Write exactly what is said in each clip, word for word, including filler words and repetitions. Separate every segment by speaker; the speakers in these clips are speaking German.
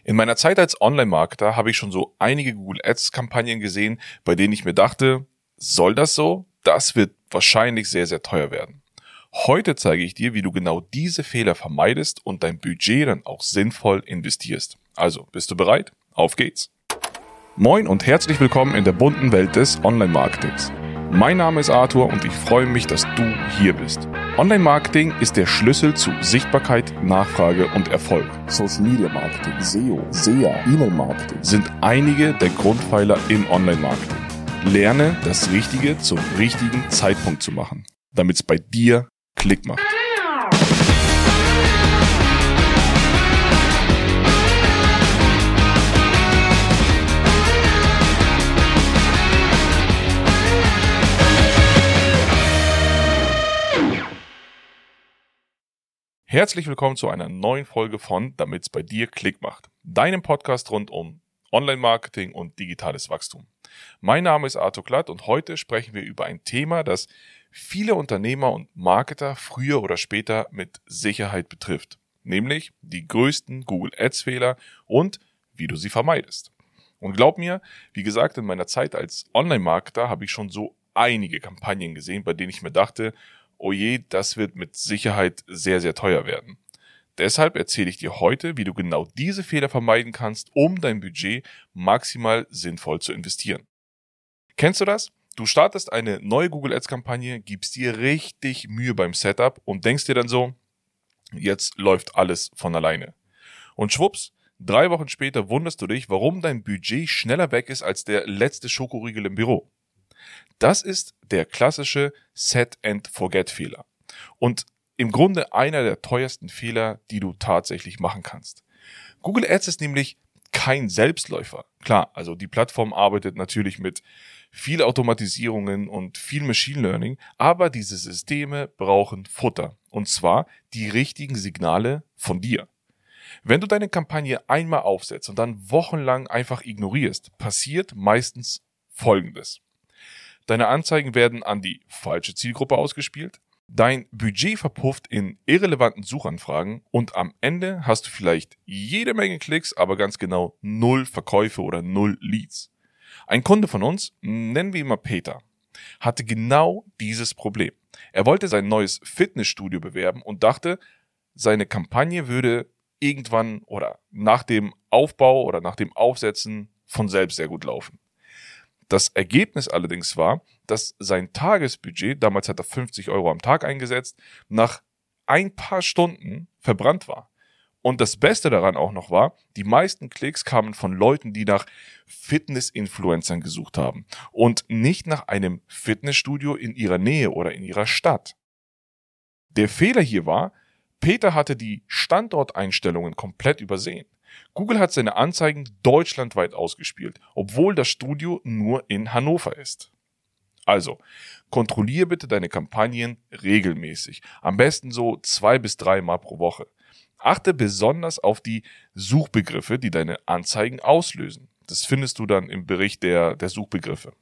Speaker 1: In meiner Zeit als Online-Marketer habe ich schon so einige Google Ads-Kampagnen gesehen, bei denen ich mir dachte, soll das so? Das wird wahrscheinlich sehr, sehr teuer werden. Heute zeige ich dir, wie du genau diese Fehler vermeidest und dein Budget dann auch sinnvoll investierst. Also, bist du bereit? Auf geht's! Moin und herzlich willkommen in der bunten Welt des Online-Marketings. Mein Name ist Arthur und ich freue mich, dass du hier bist. Online-Marketing ist der Schlüssel zu Sichtbarkeit, Nachfrage und Erfolg. Social-Media-Marketing, S E O, S E A, E-Mail-Marketing sind einige der Grundpfeiler im Online-Marketing. Lerne, das Richtige zum richtigen Zeitpunkt zu machen, damit es bei dir Klick macht. Herzlich willkommen zu einer neuen Folge von Damit's bei dir Klick macht, deinem Podcast rund um Online-Marketing und digitales Wachstum. Mein Name ist Arthur Klatt und heute sprechen wir über ein Thema, das viele Unternehmer und Marketer früher oder später mit Sicherheit betrifft, nämlich die größten Google Ads Fehler und wie du sie vermeidest. Und glaub mir, wie gesagt, in meiner Zeit als Online-Marketer habe ich schon so einige Kampagnen gesehen, bei denen ich mir dachte, oh je, das wird mit Sicherheit sehr, sehr teuer werden. Deshalb erzähle ich dir heute, wie du genau diese Fehler vermeiden kannst, um dein Budget maximal sinnvoll zu investieren. Kennst du das? Du startest eine neue Google Ads Kampagne, gibst dir richtig Mühe beim Setup und denkst dir dann so, jetzt läuft alles von alleine. Und schwupps, drei Wochen später wunderst du dich, warum dein Budget schneller weg ist als der letzte Schokoriegel im Büro. Das ist der klassische Set-and-Forget-Fehler und im Grunde einer der teuersten Fehler, die du tatsächlich machen kannst. Google Ads ist nämlich kein Selbstläufer. Klar, also die Plattform arbeitet natürlich mit viel Automatisierungen und viel Machine Learning, aber diese Systeme brauchen Futter und zwar die richtigen Signale von dir. Wenn du deine Kampagne einmal aufsetzt und dann wochenlang einfach ignorierst, passiert meistens Folgendes. Deine Anzeigen werden an die falsche Zielgruppe ausgespielt, dein Budget verpufft in irrelevanten Suchanfragen und am Ende hast du vielleicht jede Menge Klicks, aber ganz genau null Verkäufe oder null Leads. Ein Kunde von uns, nennen wir ihn mal Peter, hatte genau dieses Problem. Er wollte sein neues Fitnessstudio bewerben und dachte, seine Kampagne würde irgendwann oder nach dem Aufbau oder nach dem Aufsetzen von selbst sehr gut laufen. Das Ergebnis allerdings war, dass sein Tagesbudget, damals hat er fünfzig Euro am Tag eingesetzt, nach ein paar Stunden verbrannt war. Und das Beste daran auch noch war, die meisten Klicks kamen von Leuten, die nach Fitness-Influencern gesucht haben und nicht nach einem Fitnessstudio in ihrer Nähe oder in ihrer Stadt. Der Fehler hier war, Peter hatte die Standorteinstellungen komplett übersehen. Google hat seine Anzeigen deutschlandweit ausgespielt, obwohl das Studio nur in Hannover ist. Also, kontrolliere bitte deine Kampagnen regelmäßig, am besten so zwei bis drei Mal pro Woche. Achte besonders auf die Suchbegriffe, die deine Anzeigen auslösen. Das findest du dann im Bericht der, der Suchbegriffe.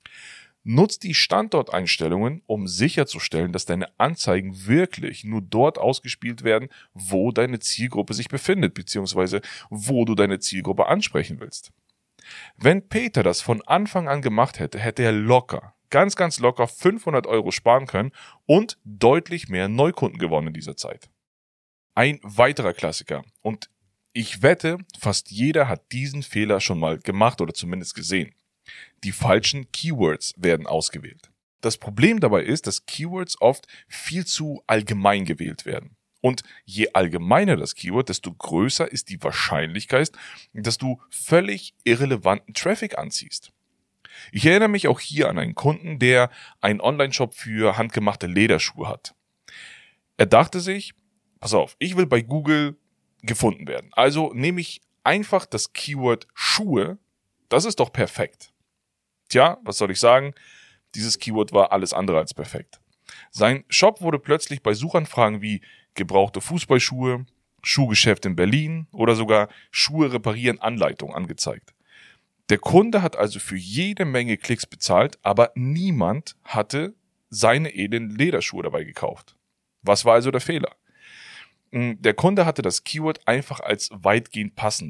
Speaker 1: Nutz die Standorteinstellungen, um sicherzustellen, dass deine Anzeigen wirklich nur dort ausgespielt werden, wo deine Zielgruppe sich befindet, beziehungsweise wo du deine Zielgruppe ansprechen willst. Wenn Peter das von Anfang an gemacht hätte, hätte er locker, ganz, ganz locker fünfhundert Euro sparen können und deutlich mehr Neukunden gewonnen in dieser Zeit. Ein weiterer Klassiker und ich wette, fast jeder hat diesen Fehler schon mal gemacht oder zumindest gesehen. Die falschen Keywords werden ausgewählt. Das Problem dabei ist, dass Keywords oft viel zu allgemein gewählt werden. Und je allgemeiner das Keyword, desto größer ist die Wahrscheinlichkeit, dass du völlig irrelevanten Traffic anziehst. Ich erinnere mich auch hier an einen Kunden, der einen Online-Shop für handgemachte Lederschuhe hat. Er dachte sich, pass auf, ich will bei Google gefunden werden. Also nehme ich einfach das Keyword Schuhe, das ist doch perfekt. Tja, was soll ich sagen? Dieses Keyword war alles andere als perfekt. Sein Shop wurde plötzlich bei Suchanfragen wie gebrauchte Fußballschuhe, Schuhgeschäft in Berlin oder sogar Schuhe reparieren Anleitung angezeigt. Der Kunde hat also für jede Menge Klicks bezahlt, aber niemand hatte seine edlen Lederschuhe dabei gekauft. Was war also der Fehler? Der Kunde hatte das Keyword einfach als weitgehend passend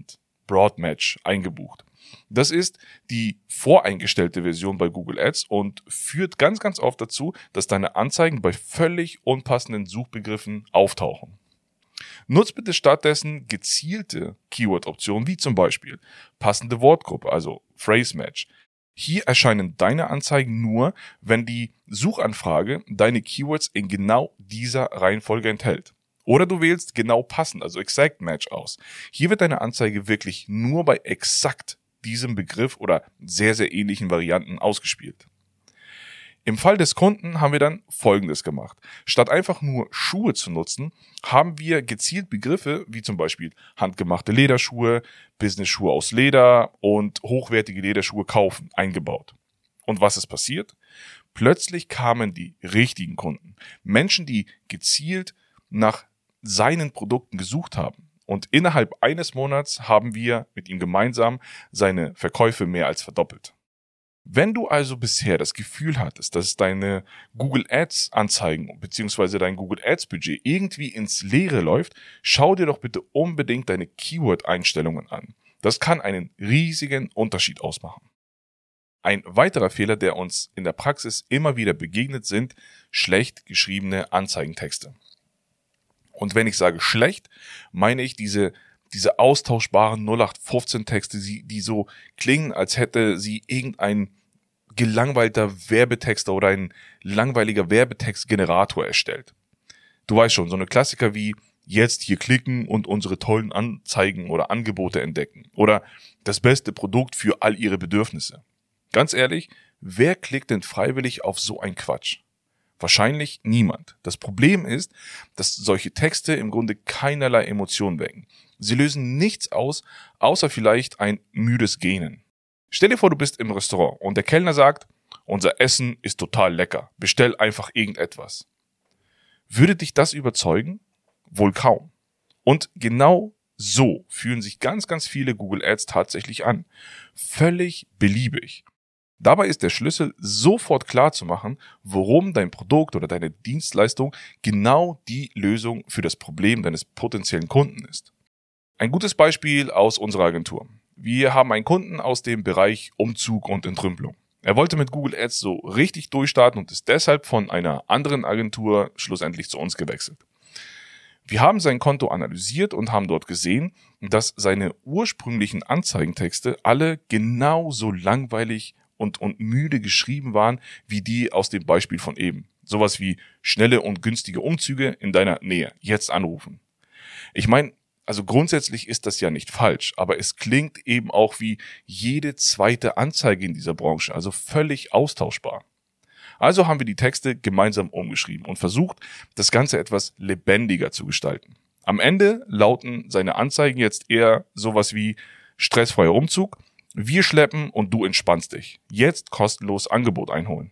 Speaker 1: Broad Match eingebucht. Das ist die voreingestellte Version bei Google Ads und führt ganz, ganz oft dazu, dass deine Anzeigen bei völlig unpassenden Suchbegriffen auftauchen. Nutz bitte stattdessen gezielte Keyword-Optionen wie zum Beispiel passende Wortgruppe, also Phrase Match. Hier erscheinen deine Anzeigen nur, wenn die Suchanfrage deine Keywords in genau dieser Reihenfolge enthält. Oder du wählst genau passend, also Exact Match aus. Hier wird deine Anzeige wirklich nur bei exakt diesem Begriff oder sehr, sehr ähnlichen Varianten ausgespielt. Im Fall des Kunden haben wir dann Folgendes gemacht. Statt einfach nur Schuhe zu nutzen, haben wir gezielt Begriffe wie zum Beispiel handgemachte Lederschuhe, Business-Schuhe aus Leder und hochwertige Lederschuhe kaufen eingebaut. Und was ist passiert? Plötzlich kamen die richtigen Kunden. Menschen, die gezielt nach seinen Produkten gesucht haben. Und innerhalb eines Monats haben wir mit ihm gemeinsam seine Verkäufe mehr als verdoppelt. Wenn du also bisher das Gefühl hattest, dass deine Google Ads Anzeigen bzw. dein Google Ads Budget irgendwie ins Leere läuft, schau dir doch bitte unbedingt deine Keyword-Einstellungen an. Das kann einen riesigen Unterschied ausmachen. Ein weiterer Fehler, der uns in der Praxis immer wieder begegnet, sind schlecht geschriebene Anzeigentexte. Und wenn ich sage schlecht, meine ich diese diese austauschbaren null acht fünfzehn Texte, die, die so klingen, als hätte sie irgendein gelangweilter Werbetexter oder ein langweiliger Werbetextgenerator erstellt. Du weißt schon, so eine Klassiker wie jetzt hier klicken und unsere tollen Anzeigen oder Angebote entdecken oder das beste Produkt für all ihre Bedürfnisse. Ganz ehrlich, wer klickt denn freiwillig auf so ein Quatsch? Wahrscheinlich niemand. Das Problem ist, dass solche Texte im Grunde keinerlei Emotion wecken. Sie lösen nichts aus, außer vielleicht ein müdes Gähnen. Stell dir vor, du bist im Restaurant und der Kellner sagt, unser Essen ist total lecker, bestell einfach irgendetwas. Würde dich das überzeugen? Wohl kaum. Und genau so fühlen sich ganz, ganz viele Google Ads tatsächlich an. Völlig beliebig. Dabei ist der Schlüssel, sofort klar zu machen, worum dein Produkt oder deine Dienstleistung genau die Lösung für das Problem deines potenziellen Kunden ist. Ein gutes Beispiel aus unserer Agentur. Wir haben einen Kunden aus dem Bereich Umzug und Entrümpelung. Er wollte mit Google Ads so richtig durchstarten und ist deshalb von einer anderen Agentur schlussendlich zu uns gewechselt. Wir haben sein Konto analysiert und haben dort gesehen, dass seine ursprünglichen Anzeigentexte alle genauso langweilig und, und müde geschrieben waren wie die aus dem Beispiel von eben. Sowas wie schnelle und günstige Umzüge in deiner Nähe. Jetzt anrufen. Ich meine, also grundsätzlich ist das ja nicht falsch, aber es klingt eben auch wie jede zweite Anzeige in dieser Branche, also völlig austauschbar. Also haben wir die Texte gemeinsam umgeschrieben und versucht, das Ganze etwas lebendiger zu gestalten. Am Ende lauten seine Anzeigen jetzt eher sowas wie stressfreier Umzug, wir schleppen und du entspannst dich. Jetzt kostenlos Angebot einholen.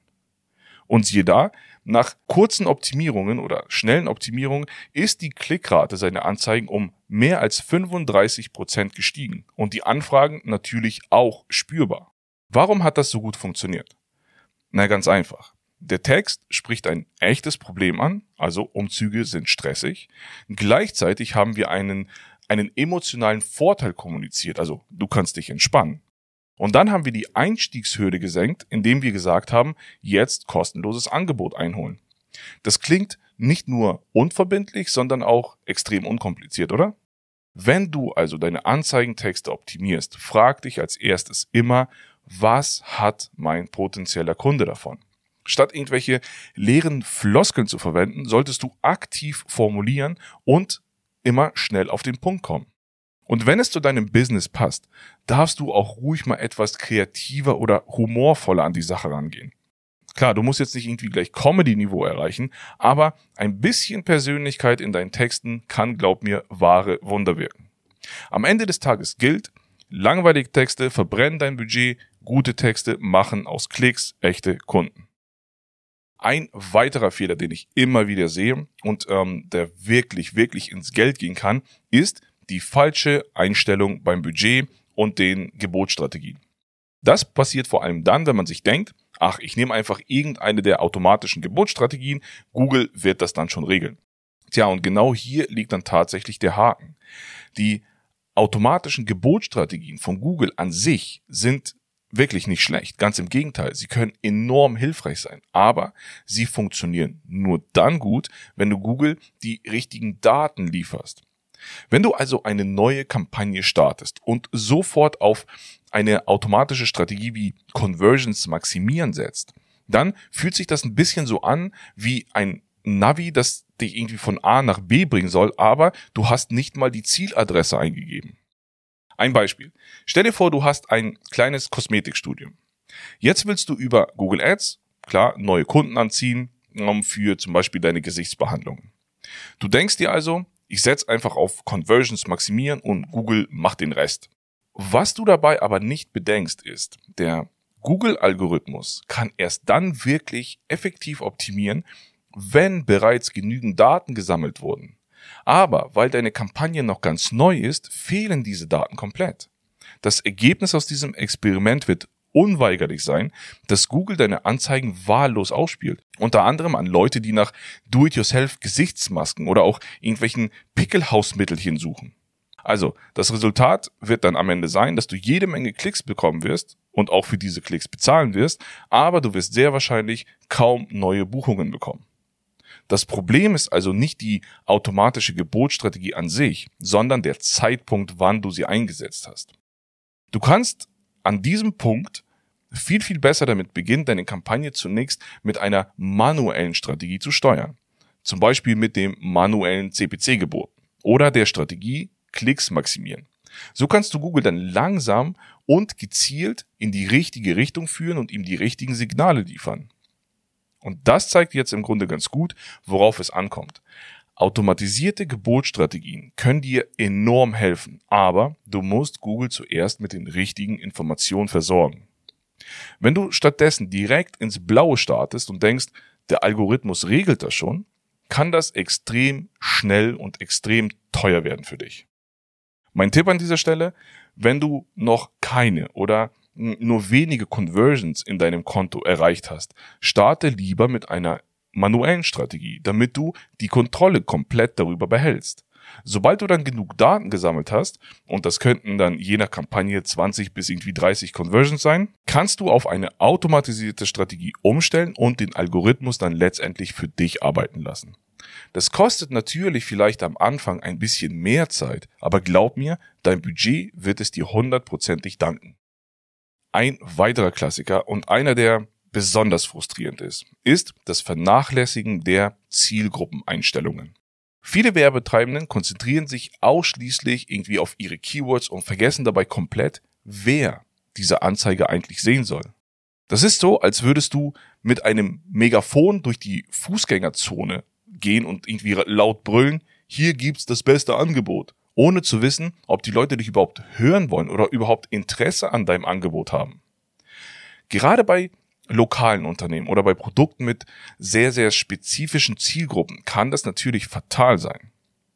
Speaker 1: Und siehe da, nach kurzen Optimierungen oder schnellen Optimierungen ist die Klickrate seiner Anzeigen um mehr als fünfunddreißig Prozent gestiegen und die Anfragen natürlich auch spürbar. Warum hat das so gut funktioniert? Na, ganz einfach. Der Text spricht ein echtes Problem an, also Umzüge sind stressig. Gleichzeitig haben wir einen, einen emotionalen Vorteil kommuniziert, also du kannst dich entspannen. Und dann haben wir die Einstiegshürde gesenkt, indem wir gesagt haben, jetzt kostenloses Angebot einholen. Das klingt nicht nur unverbindlich, sondern auch extrem unkompliziert, oder? Wenn du also deine Anzeigentexte optimierst, frag dich als erstes immer, was hat mein potenzieller Kunde davon? Statt irgendwelche leeren Floskeln zu verwenden, solltest du aktiv formulieren und immer schnell auf den Punkt kommen. Und wenn es zu deinem Business passt, darfst du auch ruhig mal etwas kreativer oder humorvoller an die Sache rangehen. Klar, du musst jetzt nicht irgendwie gleich Comedy-Niveau erreichen, aber ein bisschen Persönlichkeit in deinen Texten kann, glaub mir, wahre Wunder wirken. Am Ende des Tages gilt, langweilige Texte verbrennen dein Budget, gute Texte machen aus Klicks echte Kunden. Ein weiterer Fehler, den ich immer wieder sehe und ähm, der wirklich, wirklich ins Geld gehen kann, ist die falsche Einstellung beim Budget und den Gebotsstrategien. Das passiert vor allem dann, wenn man sich denkt, ach, ich nehme einfach irgendeine der automatischen Gebotsstrategien, Google wird das dann schon regeln. Tja, und genau hier liegt dann tatsächlich der Haken. Die automatischen Gebotsstrategien von Google an sich sind wirklich nicht schlecht. Ganz im Gegenteil, sie können enorm hilfreich sein. Aber sie funktionieren nur dann gut, wenn du Google die richtigen Daten lieferst. Wenn du also eine neue Kampagne startest und sofort auf eine automatische Strategie wie Conversions maximieren setzt, dann fühlt sich das ein bisschen so an wie ein Navi, das dich irgendwie von A nach B bringen soll, aber du hast nicht mal die Zieladresse eingegeben. Ein Beispiel. Stell dir vor, du hast ein kleines Kosmetikstudio. Jetzt willst du über Google Ads, klar, neue Kunden anziehen, für zum Beispiel deine Gesichtsbehandlungen. Du denkst dir also, ich setze einfach auf Conversions maximieren und Google macht den Rest. Was du dabei aber nicht bedenkst ist, der Google-Algorithmus kann erst dann wirklich effektiv optimieren, wenn bereits genügend Daten gesammelt wurden. Aber weil deine Kampagne noch ganz neu ist, fehlen diese Daten komplett. Das Ergebnis aus diesem Experiment wird unweigerlich sein, dass Google deine Anzeigen wahllos ausspielt. Unter anderem an Leute, die nach Do-it-yourself-Gesichtsmasken oder auch irgendwelchen Pickelhausmittelchen suchen. Also, das Resultat wird dann am Ende sein, dass du jede Menge Klicks bekommen wirst und auch für diese Klicks bezahlen wirst, aber du wirst sehr wahrscheinlich kaum neue Buchungen bekommen. Das Problem ist also nicht die automatische Gebotsstrategie an sich, sondern der Zeitpunkt, wann du sie eingesetzt hast. Du kannst an diesem Punkt viel, viel besser damit beginnen, deine Kampagne zunächst mit einer manuellen Strategie zu steuern. Zum Beispiel mit dem manuellen C P C-Gebot oder der Strategie Klicks maximieren. So kannst du Google dann langsam und gezielt in die richtige Richtung führen und ihm die richtigen Signale liefern. Und das zeigt jetzt im Grunde ganz gut, worauf es ankommt. Automatisierte Gebotsstrategien können dir enorm helfen, aber du musst Google zuerst mit den richtigen Informationen versorgen. Wenn du stattdessen direkt ins Blaue startest und denkst, der Algorithmus regelt das schon, kann das extrem schnell und extrem teuer werden für dich. Mein Tipp an dieser Stelle, wenn du noch keine oder nur wenige Conversions in deinem Konto erreicht hast, starte lieber mit einer manuellen Strategie, damit du die Kontrolle komplett darüber behältst. Sobald du dann genug Daten gesammelt hast, und das könnten dann je nach Kampagne zwanzig bis irgendwie dreißig Conversions sein, kannst du auf eine automatisierte Strategie umstellen und den Algorithmus dann letztendlich für dich arbeiten lassen. Das kostet natürlich vielleicht am Anfang ein bisschen mehr Zeit, aber glaub mir, dein Budget wird es dir hundertprozentig danken. Ein weiterer Klassiker und einer, der besonders frustrierend ist, ist das Vernachlässigen der Zielgruppeneinstellungen. Viele Werbetreibenden konzentrieren sich ausschließlich irgendwie auf ihre Keywords und vergessen dabei komplett, wer diese Anzeige eigentlich sehen soll. Das ist so, als würdest du mit einem Megafon durch die Fußgängerzone gehen und irgendwie laut brüllen, hier gibt's das beste Angebot, ohne zu wissen, ob die Leute dich überhaupt hören wollen oder überhaupt Interesse an deinem Angebot haben. Gerade bei lokalen Unternehmen oder bei Produkten mit sehr, sehr spezifischen Zielgruppen kann das natürlich fatal sein.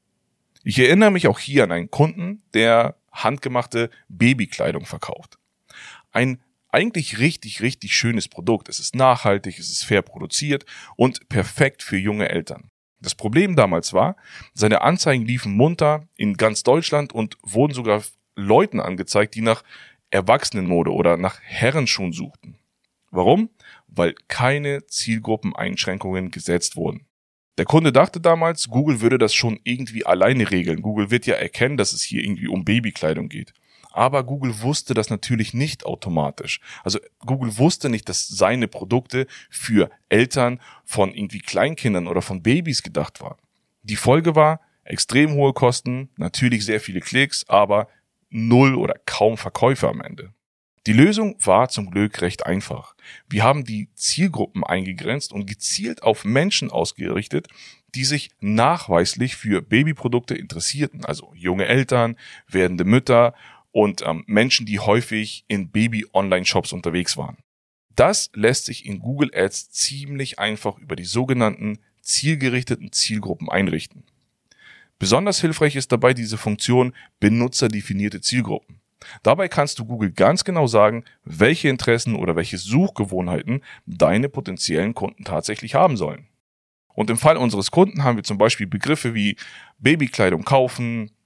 Speaker 1: Ich erinnere mich auch hier an einen Kunden, der handgemachte Babykleidung verkauft. Ein eigentlich richtig, richtig schönes Produkt. Es ist nachhaltig, es ist fair produziert und perfekt für junge Eltern. Das Problem damals war, seine Anzeigen liefen munter in ganz Deutschland und wurden sogar Leuten angezeigt, die nach Erwachsenenmode oder nach Herrenschuhen suchten. Warum? Weil keine Zielgruppeneinschränkungen gesetzt wurden. Der Kunde dachte damals, Google würde das schon irgendwie alleine regeln. Google wird ja erkennen, dass es hier irgendwie um Babykleidung geht. Aber Google wusste das natürlich nicht automatisch. Also Google wusste nicht, dass seine Produkte für Eltern von irgendwie Kleinkindern oder von Babys gedacht waren. Die Folge war extrem hohe Kosten, natürlich sehr viele Klicks, aber null oder kaum Verkäufe am Ende. Die Lösung war zum Glück recht einfach. Wir haben die Zielgruppen eingegrenzt und gezielt auf Menschen ausgerichtet, die sich nachweislich für Babyprodukte interessierten, also junge Eltern, werdende Mütter und ähm, Menschen, die häufig in Baby-Online-Shops unterwegs waren. Das lässt sich in Google Ads ziemlich einfach über die sogenannten zielgerichteten Zielgruppen einrichten. Besonders hilfreich ist dabei diese Funktion benutzerdefinierte Zielgruppen. Dabei kannst du Google ganz genau sagen, welche Interessen oder welche Suchgewohnheiten deine potenziellen Kunden tatsächlich haben sollen. Und im Fall unseres Kunden haben wir zum Beispiel Begriffe wie Babykleidung kaufen,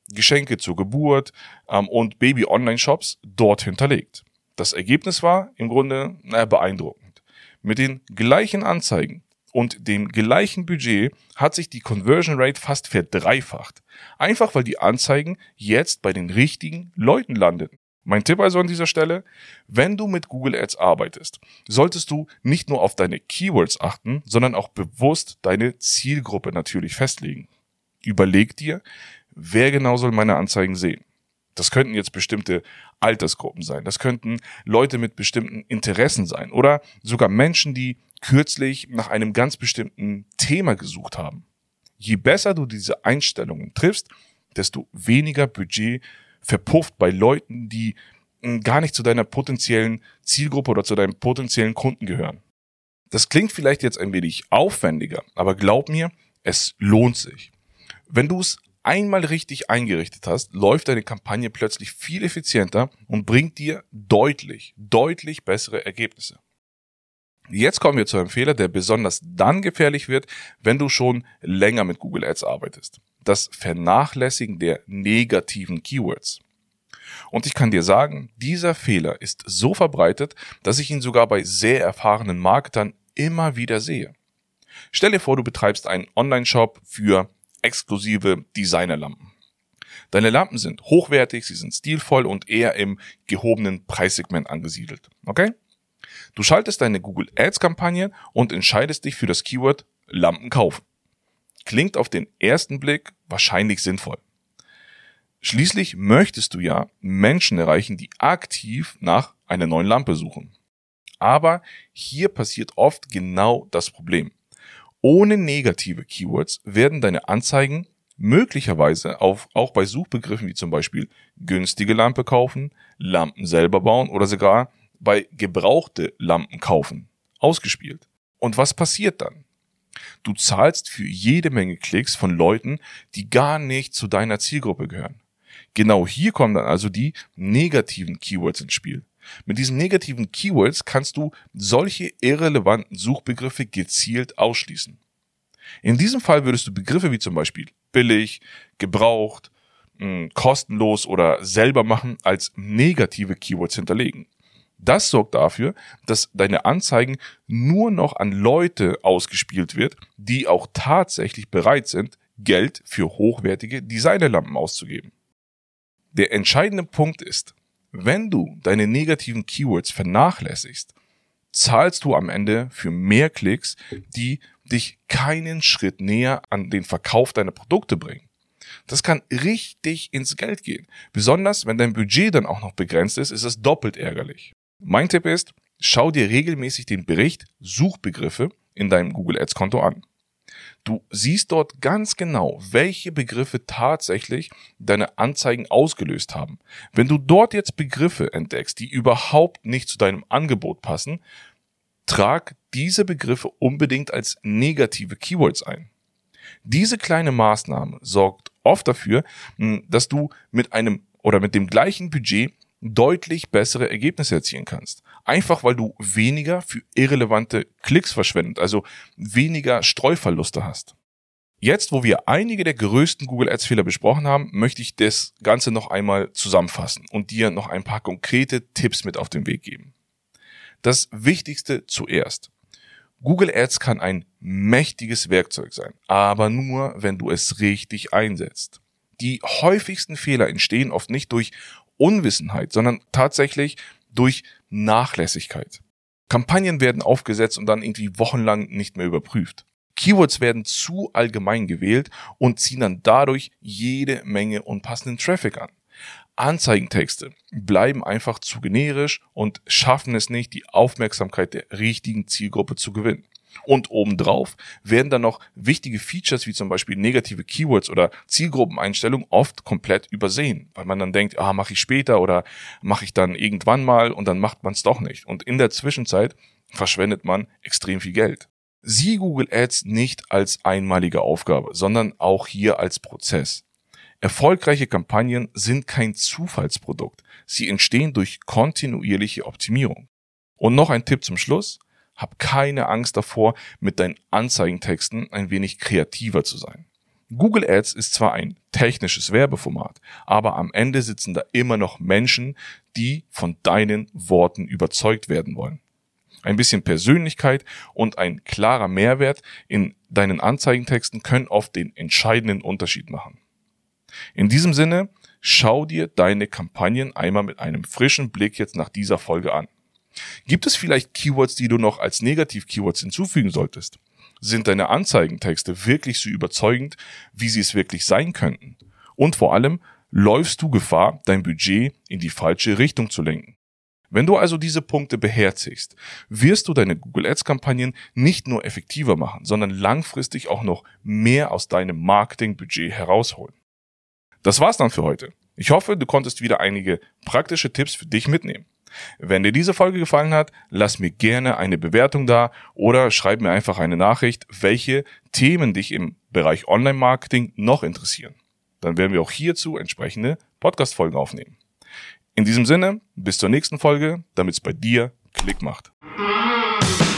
Speaker 1: Geschenke zur Geburt ähm, und Baby-Online-Shops dort hinterlegt. Das Ergebnis war im Grunde naja, beeindruckend. Mit den gleichen Anzeigen und dem gleichen Budget hat sich die Conversion Rate fast verdreifacht. Einfach weil die Anzeigen jetzt bei den richtigen Leuten landen. Mein Tipp also an dieser Stelle, wenn du mit Google Ads arbeitest, solltest du nicht nur auf deine Keywords achten, sondern auch bewusst deine Zielgruppe natürlich festlegen. Überleg dir, wer genau soll meine Anzeigen sehen? Das könnten jetzt bestimmte Altersgruppen sein, das könnten Leute mit bestimmten Interessen sein oder sogar Menschen, die kürzlich nach einem ganz bestimmten Thema gesucht haben. Je besser du diese Einstellungen triffst, desto weniger Budget verpufft bei Leuten, die gar nicht zu deiner potenziellen Zielgruppe oder zu deinem potenziellen Kunden gehören. Das klingt vielleicht jetzt ein wenig aufwendiger, aber glaub mir, es lohnt sich. Wenn du es einmal richtig eingerichtet hast, läuft deine Kampagne plötzlich viel effizienter und bringt dir deutlich, deutlich bessere Ergebnisse. Jetzt kommen wir zu einem Fehler, der besonders dann gefährlich wird, wenn du schon länger mit Google Ads arbeitest. Das Vernachlässigen der negativen Keywords. Und ich kann dir sagen, dieser Fehler ist so verbreitet, dass ich ihn sogar bei sehr erfahrenen Marketern immer wieder sehe. Stell dir vor, du betreibst einen Online-Shop für exklusive Designerlampen. Deine Lampen sind hochwertig, sie sind stilvoll und eher im gehobenen Preissegment angesiedelt. Okay? Du schaltest deine Google Ads Kampagne und entscheidest dich für das Keyword Lampen kaufen. Klingt auf den ersten Blick wahrscheinlich sinnvoll. Schließlich möchtest du ja Menschen erreichen, die aktiv nach einer neuen Lampe suchen. Aber hier passiert oft genau das Problem. Ohne negative Keywords werden deine Anzeigen möglicherweise auf, auch bei Suchbegriffen wie zum Beispiel günstige Lampe kaufen, Lampen selber bauen oder sogar bei gebrauchte Lampen kaufen ausgespielt. Und was passiert dann? Du zahlst für jede Menge Klicks von Leuten, die gar nicht zu deiner Zielgruppe gehören. Genau hier kommen dann also die negativen Keywords ins Spiel. Mit diesen negativen Keywords kannst du solche irrelevanten Suchbegriffe gezielt ausschließen. In diesem Fall würdest du Begriffe wie zum Beispiel billig, gebraucht, mh, kostenlos oder selber machen als negative Keywords hinterlegen. Das sorgt dafür, dass deine Anzeigen nur noch an Leute ausgespielt wird, die auch tatsächlich bereit sind, Geld für hochwertige Designerlampen auszugeben. Der entscheidende Punkt ist, wenn du deine negativen Keywords vernachlässigst, zahlst du am Ende für mehr Klicks, die dich keinen Schritt näher an den Verkauf deiner Produkte bringen. Das kann richtig ins Geld gehen. Besonders wenn dein Budget dann auch noch begrenzt ist, ist es doppelt ärgerlich. Mein Tipp ist, schau dir regelmäßig den Bericht Suchbegriffe in deinem Google Ads Konto an. Du siehst dort ganz genau, welche Begriffe tatsächlich deine Anzeigen ausgelöst haben. Wenn du dort jetzt Begriffe entdeckst, die überhaupt nicht zu deinem Angebot passen, trag diese Begriffe unbedingt als negative Keywords ein. Diese kleine Maßnahme sorgt oft dafür, dass du mit einem oder mit dem gleichen Budget deutlich bessere Ergebnisse erzielen kannst. Einfach weil du weniger für irrelevante Klicks verschwendet, also weniger Streuverluste hast. Jetzt, wo wir einige der größten Google Ads Fehler besprochen haben, möchte ich das Ganze noch einmal zusammenfassen und dir noch ein paar konkrete Tipps mit auf den Weg geben. Das Wichtigste zuerst. Google Ads kann ein mächtiges Werkzeug sein, aber nur, wenn du es richtig einsetzt. Die häufigsten Fehler entstehen oft nicht durch Unwissenheit, sondern tatsächlich durch Nachlässigkeit. Kampagnen werden aufgesetzt und dann irgendwie wochenlang nicht mehr überprüft. Keywords werden zu allgemein gewählt und ziehen dann dadurch jede Menge unpassenden Traffic an. Anzeigentexte bleiben einfach zu generisch und schaffen es nicht, die Aufmerksamkeit der richtigen Zielgruppe zu gewinnen. Und obendrauf werden dann noch wichtige Features wie zum Beispiel negative Keywords oder Zielgruppeneinstellungen oft komplett übersehen, weil man dann denkt, ah, mache ich später oder mache ich dann irgendwann mal und dann macht man es doch nicht. Und in der Zwischenzeit verschwendet man extrem viel Geld. Sieh Google Ads nicht als einmalige Aufgabe, sondern auch hier als Prozess. Erfolgreiche Kampagnen sind kein Zufallsprodukt. Sie entstehen durch kontinuierliche Optimierung. Und noch ein Tipp zum Schluss. Hab keine Angst davor, mit deinen Anzeigentexten ein wenig kreativer zu sein. Google Ads ist zwar ein technisches Werbeformat, aber am Ende sitzen da immer noch Menschen, die von deinen Worten überzeugt werden wollen. Ein bisschen Persönlichkeit und ein klarer Mehrwert in deinen Anzeigentexten können oft den entscheidenden Unterschied machen. In diesem Sinne, schau dir deine Kampagnen einmal mit einem frischen Blick jetzt nach dieser Folge an. Gibt es vielleicht Keywords, die du noch als Negativ-Keywords hinzufügen solltest? Sind deine Anzeigentexte wirklich so überzeugend, wie sie es wirklich sein könnten? Und vor allem, läufst du Gefahr, dein Budget in die falsche Richtung zu lenken? Wenn du also diese Punkte beherzigst, wirst du deine Google Ads Kampagnen nicht nur effektiver machen, sondern langfristig auch noch mehr aus deinem Marketingbudget herausholen. Das war's dann für heute. Ich hoffe, du konntest wieder einige praktische Tipps für dich mitnehmen. Wenn dir diese Folge gefallen hat, lass mir gerne eine Bewertung da oder schreib mir einfach eine Nachricht, welche Themen dich im Bereich Online-Marketing noch interessieren. Dann werden wir auch hierzu entsprechende Podcast-Folgen aufnehmen. In diesem Sinne, bis zur nächsten Folge, damit es bei dir Klick macht.